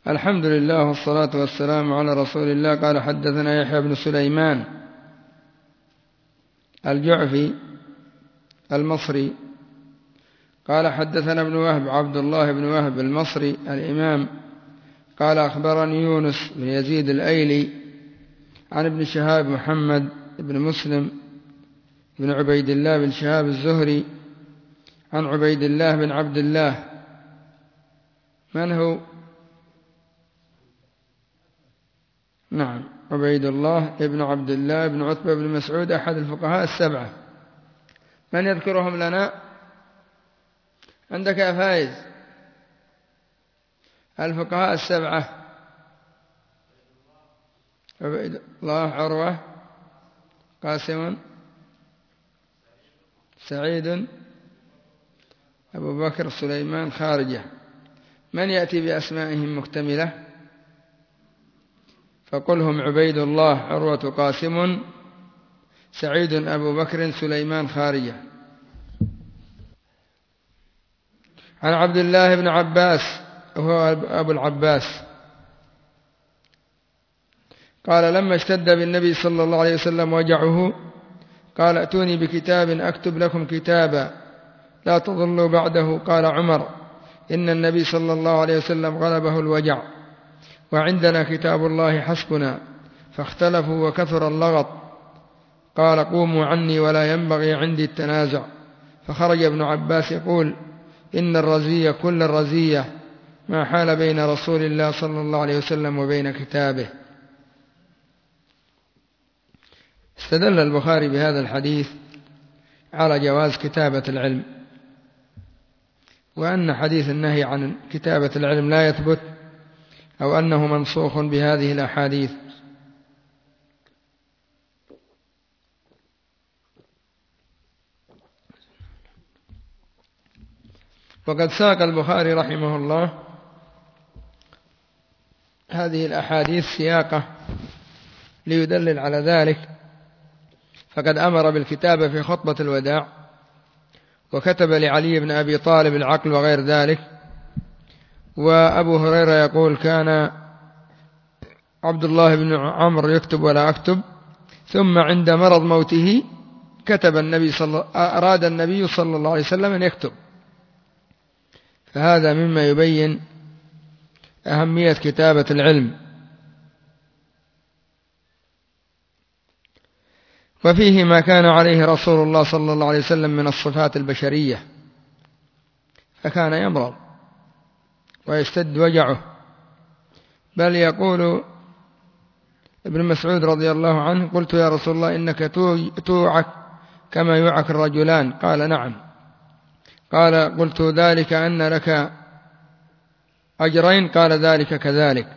الحمد لله والصلاة والسلام على رسول الله. قال حدثنا يحيى بن سليمان الجعفي المصري قال حدثنا ابن وهب عبد الله بن وهب المصري الإمام قال أخبرني يونس بن يزيد الأيلي عن ابن شهاب محمد بن مسلم بن عبيد الله بن شهاب الزهري عن عبيد الله بن عبد الله. من هو؟ نعم، عبيد الله بن عبد الله بن عتبة بن مسعود أحد الفقهاء السبعة. من يذكرهم لنا؟ عندك يا فايز؟ الفقهاء السبعة: عبيد الله، عروة، قاسم، سعيد، أبو بكر، سليمان، خارجة. من يأتي بأسمائهم مكتملة؟ فقلهم: عبيد الله، عروة، قاسم، سعيد، أبو بكر، سليمان، خارجة. عن عبد الله بن عباس وهو أبو العباس قال: لما اشتد بالنبي صلى الله عليه وسلم وجعه قال: ائتوني بكتاب أكتب لكم كتابا لا تضلوا بعده. قال عمر: إن النبي صلى الله عليه وسلم غلبه الوجع وعندنا كتاب الله حسبنا. فاختلفوا وكثر اللغط. قال: قوموا عني ولا ينبغي عندي التنازع. فخرج ابن عباس يقول: إن الرزية كل الرزية ما حال بين رسول الله صلى الله عليه وسلم وبين كتابه. استدل البخاري بهذا الحديث على جواز كتابة العلم، وأن حديث النهي عن كتابة العلم لا يثبت، أو أنه منسوخ بهذه الأحاديث. وقد ساق البخاري رحمه الله هذه الأحاديث سياقة ليدلل على ذلك. فقد أمر بالكتابة في خطبة الوداع، وكتب لعلي بن أبي طالب العقل وغير ذلك. وأبو هريرة يقول: كان عبد الله بن عمرو يكتب ولا أكتب، ثم عند مرض موته أراد النبي صلى الله عليه وسلم أن يكتب. فهذا مما يبين أهمية كتابة العلم. وفيه ما كان عليه رسول الله صلى الله عليه وسلم من الصفات البشرية، فكان يمرض ويشتد وجعه، بل يقول ابن مسعود رضي الله عنه: قلت يا رسول الله إنك توعك كما يوعك الرجلان. قال: نعم. قال: قلت ذلك أن لك أجرين؟ قال: ذلك كذلك.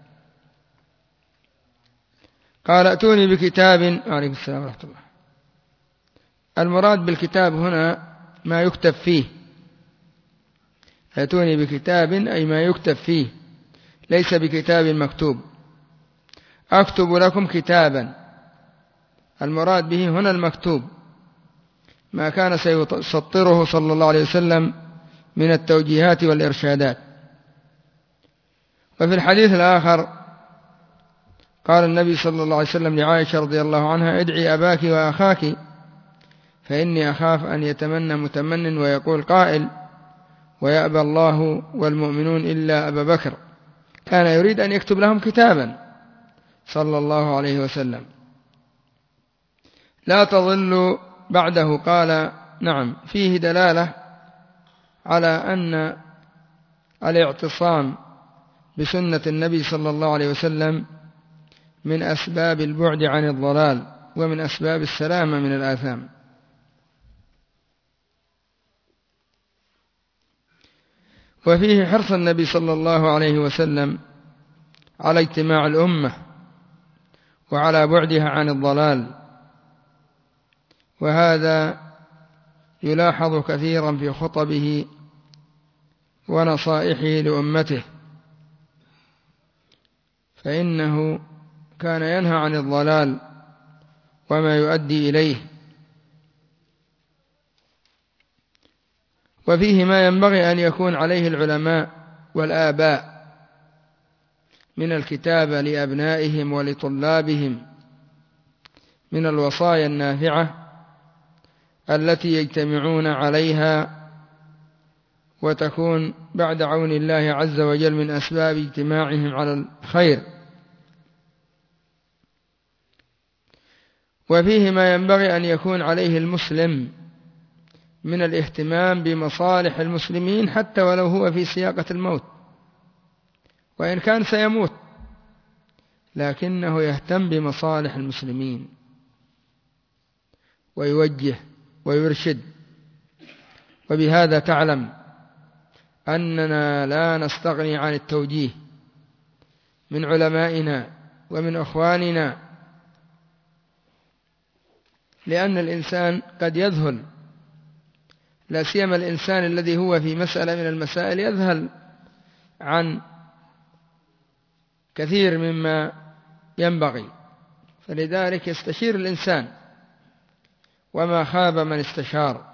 قال: ائتوني بكتاب. عليكم السلام ورحمة الله. المراد بالكتاب هنا ما يكتب فيه. ائتوني بكتاب أي ما يكتب فيه، ليس بكتاب مكتوب. أكتب لكم كتابا، المراد به هنا المكتوب، ما كان سيسطره صلى الله عليه وسلم من التوجيهات والإرشادات. وفي الحديث الآخر قال النبي صلى الله عليه وسلم لعائشة رضي الله عنها: ادعي أباك وأخاك فإني أخاف أن يتمنى متمن ويقول قائل ويأبى الله والمؤمنون إلا أبا بكر. كان يريد أن يكتب لهم كتابا صلى الله عليه وسلم لا تضلوا بعده. قال: نعم. فيه دلالة على أن الاعتصام بسنة النبي صلى الله عليه وسلم من أسباب البعد عن الضلال ومن أسباب السلامة من الآثام. وفيه حرص النبي صلى الله عليه وسلم على اجتماع الأمة وعلى بعدها عن الضلال، وهذا يلاحظ كثيرا في خطبه ونصائحه لأمته، فإنه كان ينهى عن الضلال وما يؤدي إليه. وفيه ما ينبغي أن يكون عليه العلماء والآباء من الكتابة لأبنائهم ولطلابهم من الوصايا النافعة التي يجتمعون عليها وتكون بعد عون الله عز وجل من أسباب اجتماعهم على الخير. وفيه ما ينبغي أن يكون عليه المسلم من الاهتمام بمصالح المسلمين حتى ولو هو في سياقة الموت، وإن كان سيموت لكنه يهتم بمصالح المسلمين ويوجه ويرشد. وبهذا تعلم أننا لا نستغني عن التوجيه من علمائنا ومن أخواننا، لأن الإنسان قد يذهل، لا سيما الإنسان الذي هو في مسألة من المسائل يذهل عن كثير مما ينبغي، فلذلك يستشير الإنسان، وما خاب من استشار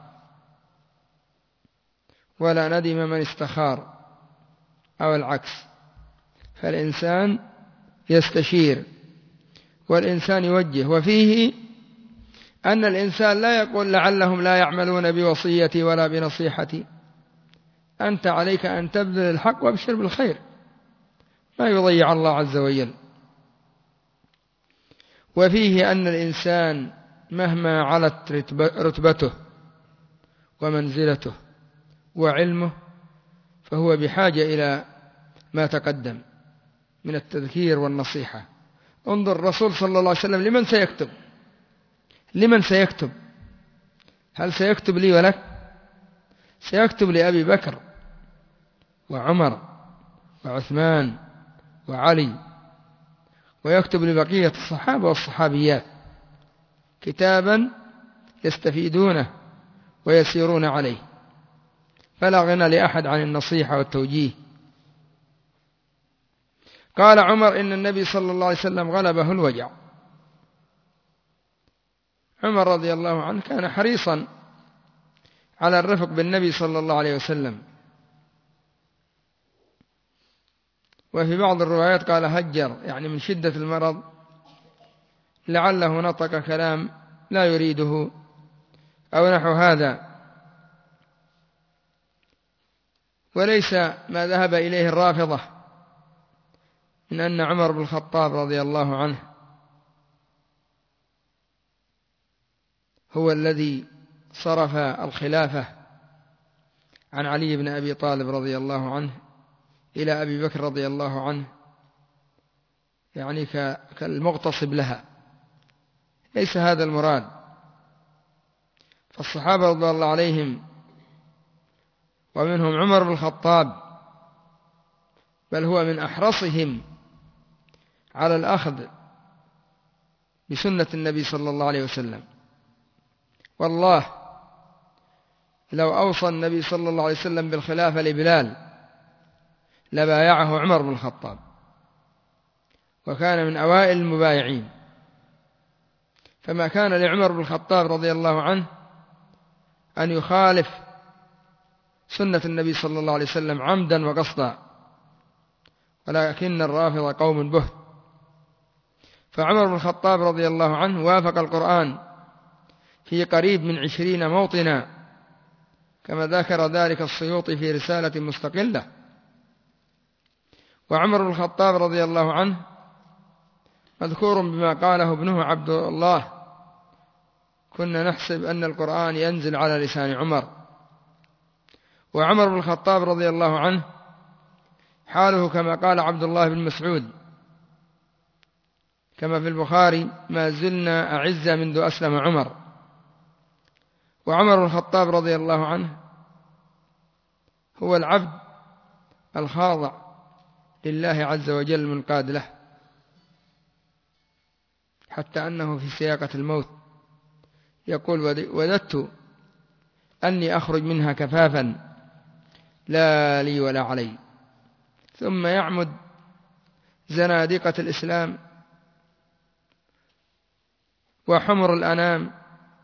ولا ندم من استخار، أو العكس، فالإنسان يستشير والإنسان يوجه. وفيه أن الإنسان لا يقول لعلهم لا يعملون بوصيتي ولا بنصيحتي، أنت عليك أن تبذل الحق وابشر بالخير، ما يضيع الله عز وجل. وفيه أن الإنسان مهما علت رتبته ومنزلته وعلمه فهو بحاجة إلى ما تقدم من التذكير والنصيحة. انظر الرسول صلى الله عليه وسلم لمن سيكتب؟ هل سيكتب لي ولك؟ سيكتب لأبي بكر وعمر وعثمان وعلي، ويكتب لبقية الصحابة والصحابيات كتابا يستفيدونه ويسيرون عليه، فلا غنى لأحد عن النصيحة والتوجيه. قال عمر إن النبي صلى الله عليه وسلم غلبه الوجع. عمر رضي الله عنه كان حريصا على الرفق بالنبي صلى الله عليه وسلم، وفي بعض الروايات قال هجر، يعني من شدة المرض لعله نطق كلام لا يريده أو نحو هذا. وليس ما ذهب إليه الرافضة من أن عمر بن الخطاب رضي الله عنه هو الذي صرف الخلافة عن علي بن أبي طالب رضي الله عنه إلى أبي بكر رضي الله عنه، يعني كالمغتصب لها، ليس هذا المراد. فالصحابة رضي الله عليهم ومنهم عمر بن الخطاب بل هو من أحرصهم على الأخذ بسنة النبي صلى الله عليه وسلم. والله لو أوصى النبي صلى الله عليه وسلم بالخلافة لبلال لبايعه عمر بن الخطاب، وكان من أوائل المبايعين. فما كان لعمر بن الخطاب رضي الله عنه أن يخالف سنة النبي صلى الله عليه وسلم عمدا وقصدا، ولكن الرافضة قوم بهت. فعمر بن الخطاب رضي الله عنه وافق القرآن في قريب من 20 موطنا، كما ذكر ذلك السيوطي في رسالة مستقلة. وعمر بن الخطاب رضي الله عنه مذكور بما قاله ابنه عبد الله: كنا نحسب أن القرآن ينزل على لسان عمر. وعمر بن الخطاب رضي الله عنه حاله كما قال عبد الله بن مسعود كما في البخاري: ما زلنا أعزة منذ أسلم عمر. وعمر بن الخطاب رضي الله عنه هو العبد الخاضع لله عز وجل المنقاد له، حتى أنه في سياقة الموت يقول: وددت أني أخرج منها كفافا لا لي ولا علي. ثم يعمد زنادقة الإسلام وحمر الأنام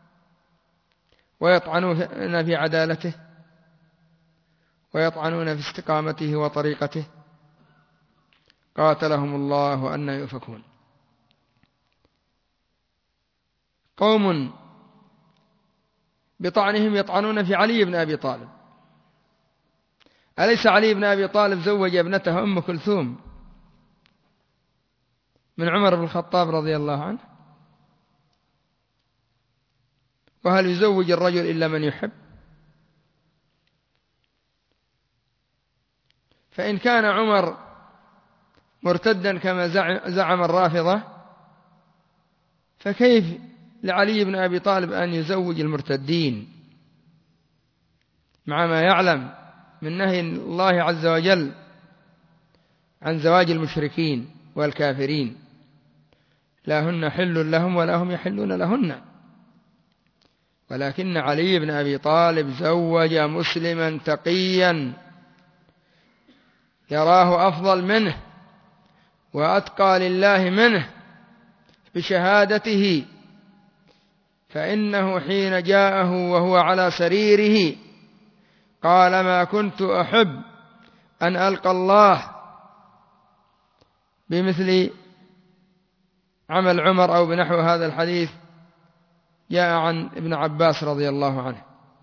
ويطعنون في عدالته ويطعنون في استقامته وطريقته. قاتلهم الله أن يؤفكون. قوم بطعنهم يطعنون في علي بن أبي طالب. أليس علي بن أبي طالب زوج ابنته أم كلثوم من عمر بن الخطاب رضي الله عنه؟ وهل يزوج الرجل إلا من يحب؟ فإن كان عمر مرتدا كما زعم الرافضة، فكيف لعلي بن أبي طالب أن يزوج المرتدين مع ما يعلم من نهي الله عز وجل عن زواج المشركين والكافرين؟ لا هن حل لهم ولا هم يحلون لهن. ولكن علي بن أبي طالب زوج مسلما تقيا يراه أفضل منه وأتقى لله منه بشهادته، فإنه حين جاءه وهو على سريره قال: ما كنت أحب أن ألقى الله بمثل عمل عمر، أو بنحو هذا الحديث جاء عن ابن عباس رضي الله عنه.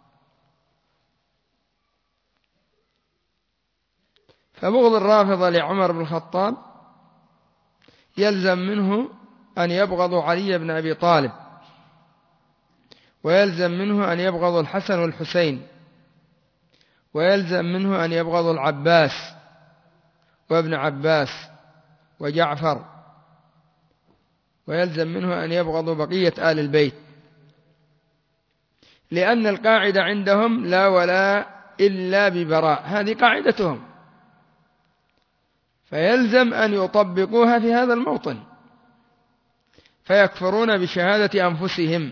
فبغض الرافضة لعمر بن الخطاب يلزم منه أن يبغضوا علي بن أبي طالب، ويلزم منه أن يبغضوا الحسن والحسين، ويلزم منه أن يبغضوا العباس وابن عباس وجعفر، ويلزم منه أن يبغضوا بقية آل البيت، لأن القاعدة عندهم لا ولاء إلا ببراء، هذه قاعدتهم، فيلزم أن يطبقوها في هذا الموطن، فيكفرون بشهادة أنفسهم.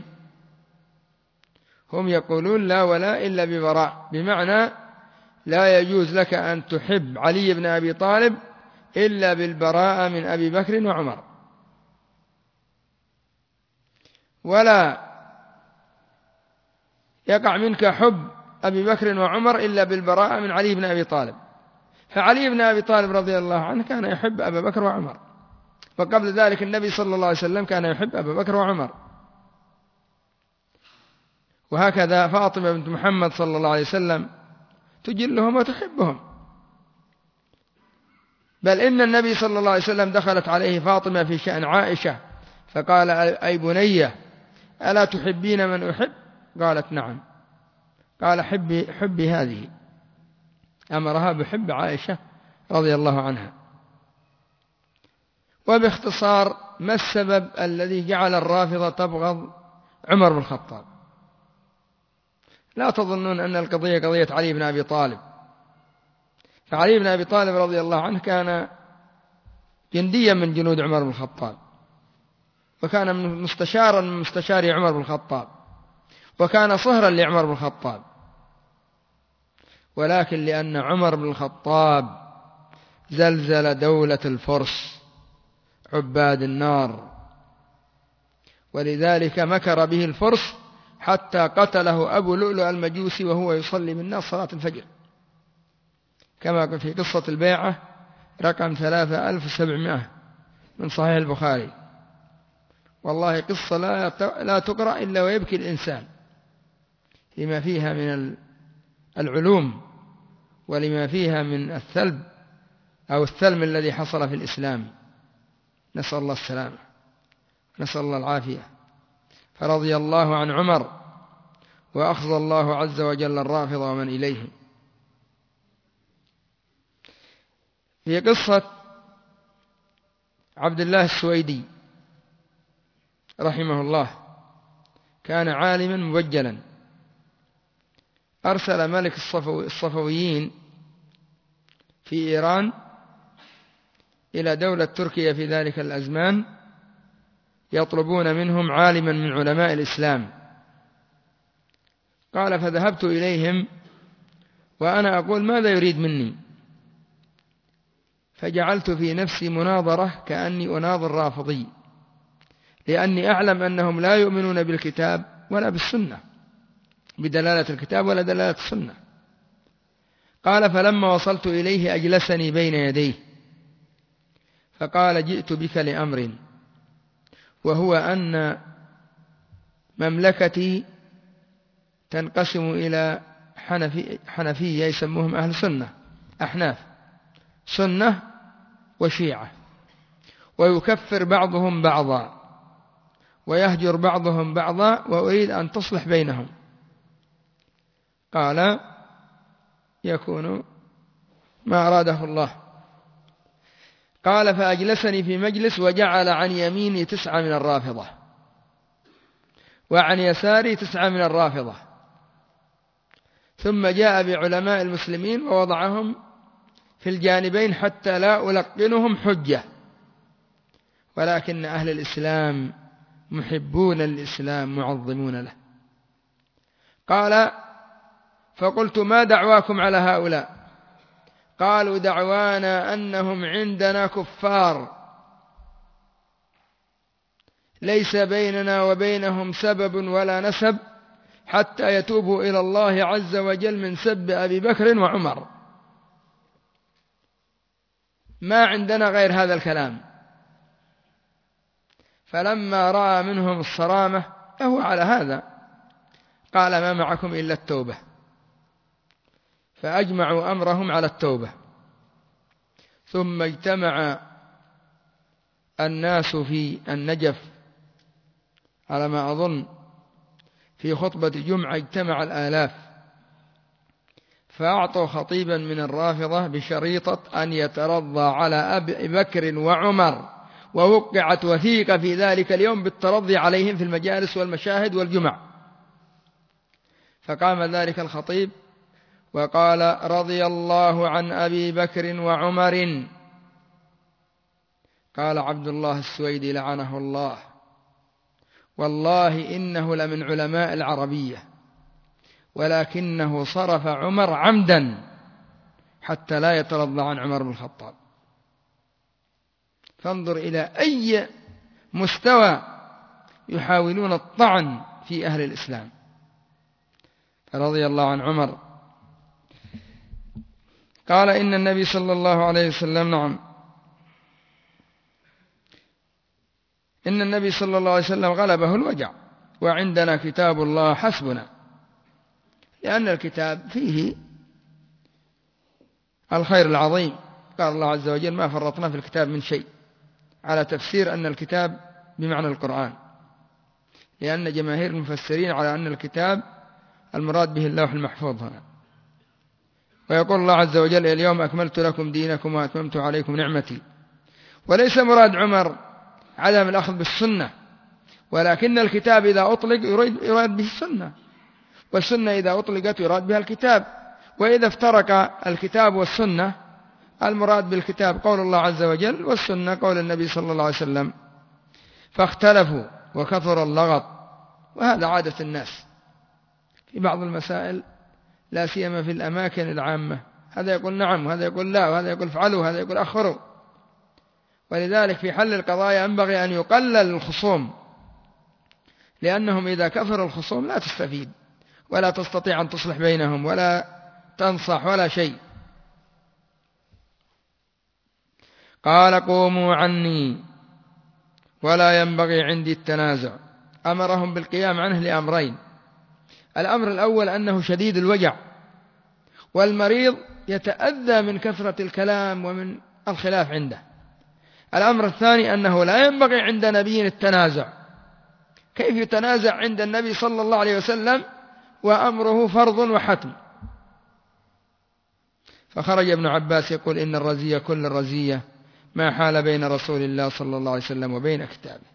هم يقولون لا ولاء إلا ببراء، بمعنى لا يجوز لك أن تحب علي بن أبي طالب إلا بالبراءة من أبي بكر وعمر، ولا يقع منك حب أبي بكر وعمر إلا بالبراءة من علي بن أبي طالب. فعلي بن أبي طالب رضي الله عنه كان يحب أبا بكر وعمر، وقبل ذلك النبي صلى الله عليه وسلم كان يحب أبا بكر وعمر، وهكذا فاطمة بنت محمد صلى الله عليه وسلم تجلهم وتحبهم. بل إن النبي صلى الله عليه وسلم دخلت عليه فاطمة في شأن عائشة فقال: أي بنية ألا تحبين من أحب؟ قالت: نعم. قال: حبي هذه. أمرها بحب عائشة رضي الله عنها. وباختصار، ما السبب الذي جعل الرافضة تبغض عمر بن الخطاب؟ لا تظنون أن القضية قضية علي بن أبي طالب، فعلي بن أبي طالب رضي الله عنه كان جنديا من جنود عمر بن الخطاب، وكان مستشارا من مستشاري عمر بن الخطاب، وكان صهرا لعمر بن الخطاب، ولكن لأن عمر بن الخطاب زلزل دولة الفرس عباد النار، ولذلك مكر به الفرس حتى قتله أبو لؤلؤ المجوسي وهو يصلي بالناس صلاة الفجر، كما في قصة البيعة رقم 3700 من صحيح البخاري. والله قصة لا تقرأ إلا ويبكي الإنسان لما فيها من العلوم، ولما فيها من الثلب أو الثلم الذي حصل في الإسلام. نسأل الله السلامة، نسأل الله العافية. فرضي الله عن عمر، وأخذ الله عز وجل الرافضة ومن إليهم. في قصة عبد الله السويدي رحمه الله، كان عالما مبجلا، أرسل ملك الصفويين في إيران إلى دولة تركيا في ذلك الأزمان يطلبون منهم عالما من علماء الإسلام. قال: فذهبت إليهم وأنا أقول ماذا يريد مني، فجعلت في نفسي مناظرة كأني أناظر رافضي، لأني أعلم أنهم لا يؤمنون بالكتاب ولا بالسنة، بدلالة الكتاب ولا دلالة السنة. قال: فلما وصلت إليه أجلسني بين يديه فقال جئت بك لأمر، وهو أن مملكتي تنقسم إلى حنفية يسموهم أهل سنة، أحناف سنة وشيعة، ويكفر بعضهم بعضا ويهجر بعضهم بعضا، وأريد أن تصلح بينهم. قال يكون ما أراده الله. قال فأجلسني في مجلس، وجعل عن يميني 9 من الرافضة وعن يساري 9 من الرافضة، ثم جاء بعلماء المسلمين ووضعهم في الجانبين حتى لا ألقنهم حجة، ولكن أهل الإسلام محبون الإسلام معظمون له. قال فقلت ما دعواكم على هؤلاء؟ قالوا دعوانا أنهم عندنا كفار ليس بيننا وبينهم سبب ولا نسب حتى يتوبوا إلى الله عز وجل من سب أبي بكر وعمر، ما عندنا غير هذا الكلام. فلما رأى منهم الصرامة فهو على هذا قال ما معكم إلا التوبة، فأجمعوا أمرهم على التوبة. ثم اجتمع الناس في النجف على ما أظن في خطبة جمعة، اجتمع الآلاف، فأعطوا خطيبا من الرافضة بشريطة أن يترضى على أبي بكر وعمر، ووقعت وثيقة في ذلك اليوم بالترضي عليهم في المجالس والمشاهد والجمع. فقام ذلك الخطيب وقال رضي الله عن أبي بكر وعمر. قال عبد الله السويدي لعنه الله والله إنه لمن علماء العربية، ولكنه صرف عمر عمدا حتى لا يترضى عن عمر بن الخطاب. فانظر إلى أي مستوى يحاولون الطعن في أهل الإسلام. رضي الله عن عمر. قال إن النبي صلى الله عليه وسلم نعم إن النبي صلى الله عليه وسلم غلبه الوجع، وعندنا كتاب الله حسبنا، لأن الكتاب فيه الخير العظيم. قال الله عز وجل ما فرطنا في الكتاب من شيء، على تفسير أن الكتاب بمعنى القرآن، لأن جماهير المفسرين على أن الكتاب المراد به اللوح المحفوظ هنا. ويقول الله عز وجل اليوم أكملت لكم دينكم وأتممت عليكم نعمتي. وليس مراد عمر عدم الأخذ بالسنة، ولكن الكتاب إذا أطلق يراد به السنة، والسنة إذا أطلقت يراد بها الكتاب. وإذا افترق الكتاب والسنة المراد بالكتاب قول الله عز وجل، والسنة قول النبي صلى الله عليه وسلم، فاختلفوا وكثر اللغط. وهذا عادة الناس في بعض المسائل، لا سيما في الأماكن العامة، هذا يقول نعم وهذا يقول لا، وهذا يقول افعلوا وهذا يقول أخروا. ولذلك في حل القضايا ينبغي أن يقلل الخصوم، لأنهم إذا كثر الخصوم لا تستفيد ولا تستطيع أن تصلح بينهم ولا تنصح ولا شيء. قال قوموا عني ولا ينبغي عندي التنازع. أمرهم بالقيام عنه لأمرين: الأمر الأول أنه شديد الوجع، والمريض يتأذى من كثرة الكلام ومن الخلاف عنده. الأمر الثاني أنه لا ينبغي عند نبي التنازع. كيف يتنازع عند النبي صلى الله عليه وسلم وأمره فرض وحتم؟ فخرج ابن عباس يقول إن الرزية كل الرزية ما حال بين رسول الله صلى الله عليه وسلم وبين كتابه.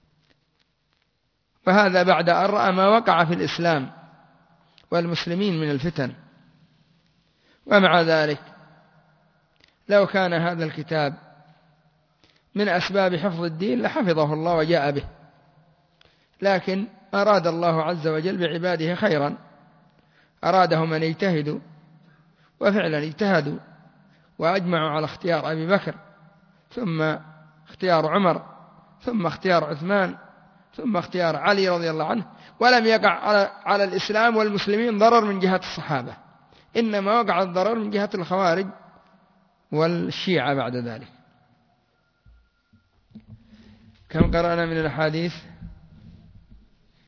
وهذا بعد أن رأى ما وقع في الإسلام والمسلمين من الفتن. ومع ذلك لو كان هذا الكتاب من أسباب حفظ الدين لحفظه الله وجاء به، لكن أراد الله عز وجل بعباده خيرا، أرادهم أن يجتهدوا، وفعلا اجتهدوا وأجمعوا على اختيار أبي بكر، ثم اختيار عمر، ثم اختيار عثمان، ثم اختيار علي رضي الله عنه. ولم يقع على الإسلام والمسلمين ضرر من جهة الصحابة، إنما وقع الضرر من جهة الخوارج والشيعة بعد ذلك. كم قرأنا من الأحاديث؟